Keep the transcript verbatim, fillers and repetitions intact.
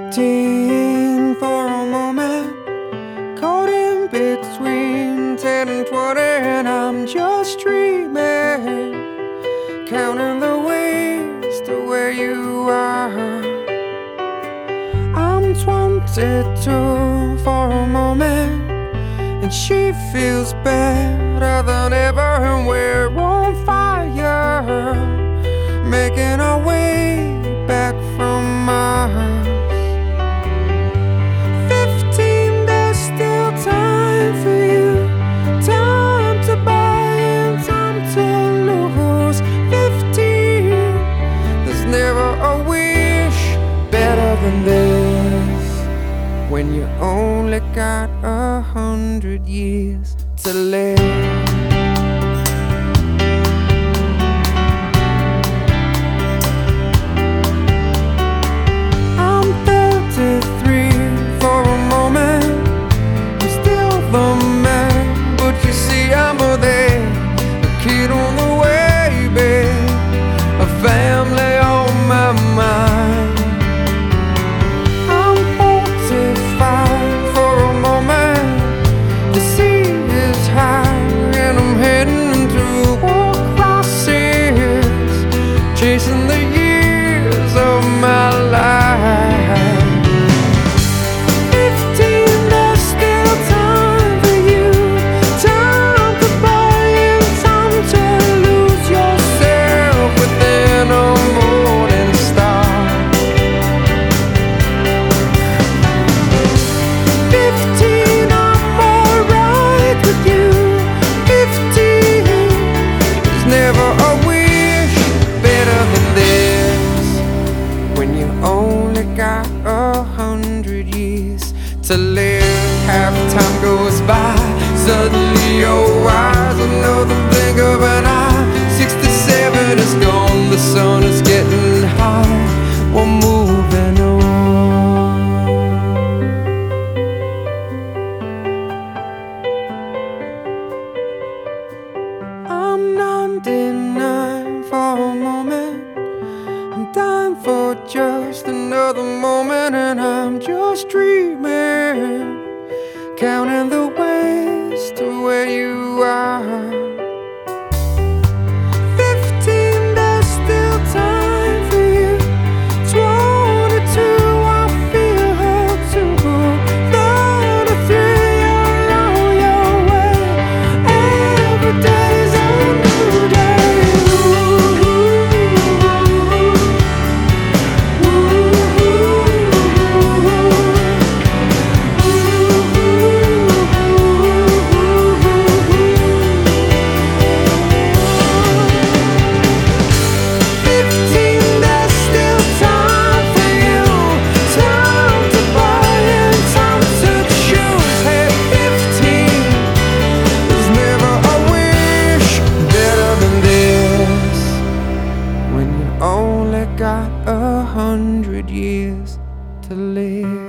fifteen for a moment, caught in between ten and twenty, and I'm just dreaming, counting the ways to where you are. I'm twenty-two for a moment, and she feels better than ever, and we're on fire, making our way back from Mars. Fifteen, there's still time for you, time to buy and time to lose. Fifteen, there's never a wish better than this, when you only got a hundred years to live. Chasing the years of my life. Fifteen, there's still time for you, time to buy and time to lose yourself within a morning star. Fifteen, I'm alright with you. Fifteen, there's never a only got a hundred years to live. Half time goes by, suddenly you're wise, another blink of an eye. Sixty-seven is gone, the sun is getting high, we're moving on. I'm ninety-nine for a moment, I'm dying for just another moment, and I'm just dreaming, counting the ways to where you are. Fifteen, there's still time for you. Twenty-two, I feel her too. Thirty-three, you're on your way. Every day's a new day. Only got a hundred years to live.